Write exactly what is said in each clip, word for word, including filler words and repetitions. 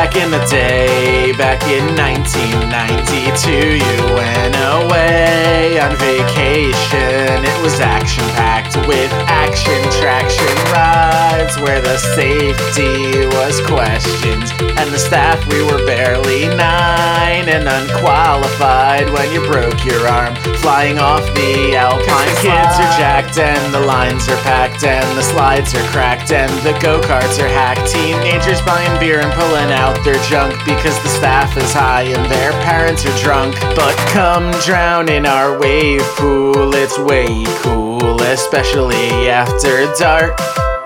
back in the day, back in nineteen ninety-two, you went away on vacation. It was action-packed with action traction rides where the safety was questioned, and the staff, we were barely nine and unqualified when you broke your arm flying off the Alpine. The kids are jacked and the lines are packed and the slides are cracked and the go-karts are hacked. Teenagers buying beer and pulling out their junk because the staff is high and their parents are drunk. But come drown in our wave pool, it's way cool, especially after dark.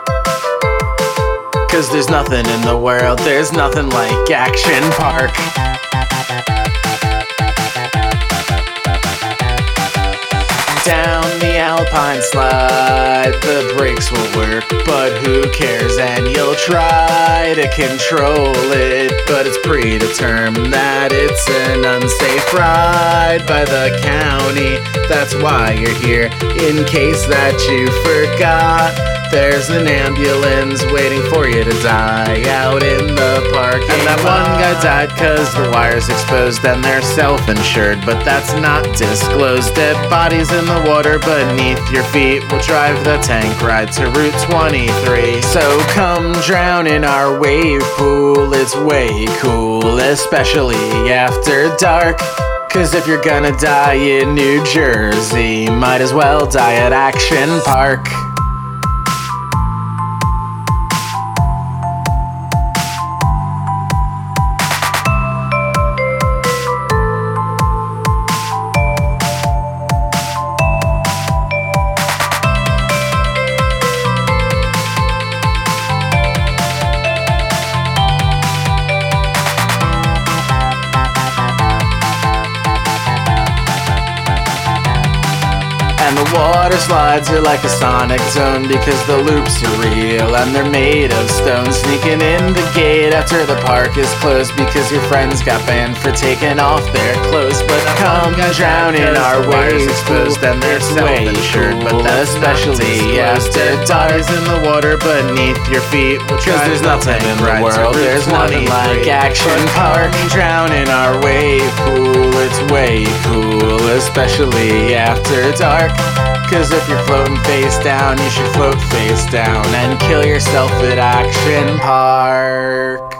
Cause there's nothing in the world, there's nothing like Action Park. Down the Alpine slide, the brakes will work, but who cares? And you'll try to control it, but it's predetermined that it's an unsafe ride by the county. That's why you're here, in case that you forgot. There's an ambulance waiting for you to die out in the parking lot. And that one guy died cause the wire's exposed and they're self-insured, but that's not disclosed. Dead bodies in the water beneath your feet will drive the tank ride to Route twenty-three. So come drown in our wave pool, it's way cool, especially after dark. Cause if you're gonna die in New Jersey, might as well die at Action Park. And the water slides are like a sonic zone because the loops are real and they're made of stone. Sneaking in the gate after the park is closed because your friends got banned for taking off their clothes. But come drown in our wave pool, then they're self-insured, but that's especially after dark. In the water beneath your feet, cause there's nothing in the world, there's nothing like Action Park. Drown in our wave pool, it's way cool, especially after dark. Cause if you're floating face down, you should float face down and kill yourself at Action Park.